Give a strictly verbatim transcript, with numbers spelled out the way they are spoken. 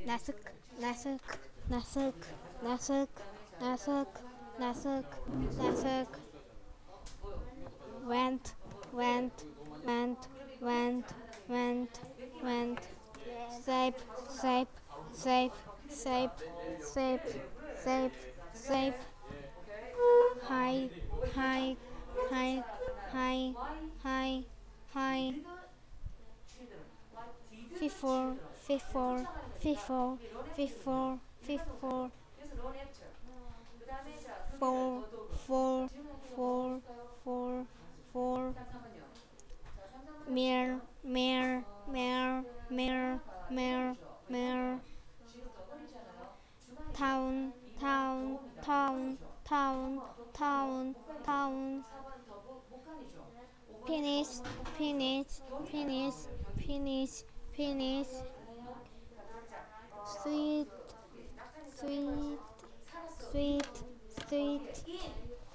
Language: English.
나스 나스 나스 나스 나스 나스 나스 went went went went went went safe safe safe safe safe safe safe high high high high high high before before before before before four four four four four mirror mirror mirror mirror mirror mirror town town town town town town finish finish finish finish finish sweet sweet sweet sweet